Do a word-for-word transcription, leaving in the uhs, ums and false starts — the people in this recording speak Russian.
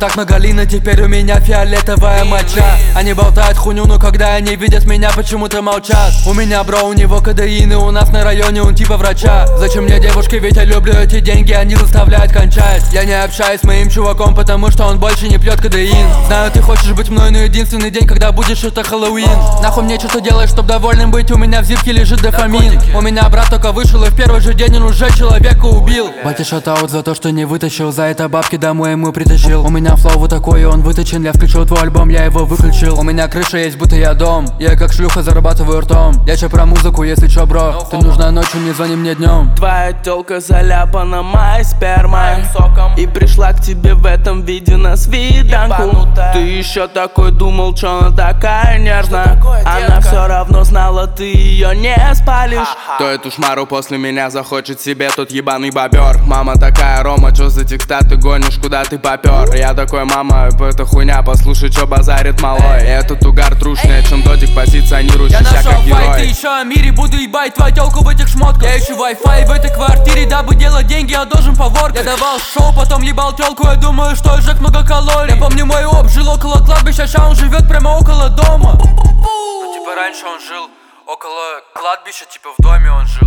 так много лина, теперь у меня фиолетовая моча. Они болтают хуйню, но когда они видят меня, почему-то молчат. У меня бро, у него кодеин, и у нас на районе он типа врача. Зачем мне девушки, ведь я люблю эти деньги, они заставляют кончать. Я не общаюсь с моим чуваком, потому что он больше не пьет кодеин. Знаю, ты хочешь быть мной, но единственный день, когда будешь, это Хэллоуин. Нахуй мне что-то делать, чтоб довольным быть, у меня в зипке лежит дофамин. У меня брат только вышел, и в первый же день он уже человека убил. Батя шатаут за то, что не вытащил, за это бабки домой ему притащил. У меня флоу вот такой, он выточен, я включил твой альбом, я его выключил. У меня крыша есть, будто я дом, я как шлюха зарабатываю ртом. Я че про музыку, если чё, бро, ты нужна ночью, не звони мне днем. Твоя тёлка заляпана моей спермой и пришла к тебе в этом виде на свиданку. Ты еще такой думал, чё она такая нежная? Она все равно знала, ты ее не спалишь. То эту шмару после меня захочет себе тот ебаный бобер. Мама такая: Рома, чё за текста ты гонишь, куда ты попер? Я такой: мама, это хуйня, послушай, чё базарит малой. Этот угар трушнее, чем додик, позиционирующийся как герой. Я нашел файт, еще о мире, буду ебать твою тёлку в этих шмотках. Я ищу Wi-Fi в этой квартире, дабы делать деньги, я должен поворкать. Я давал шоу, потом ебал тёлку, я думаю, что сжег много калорий. Я помню, мой оп жил около кладбища, сейчас он живет прямо около дома. Ну типа раньше он жил около кладбища, типа в доме он жил.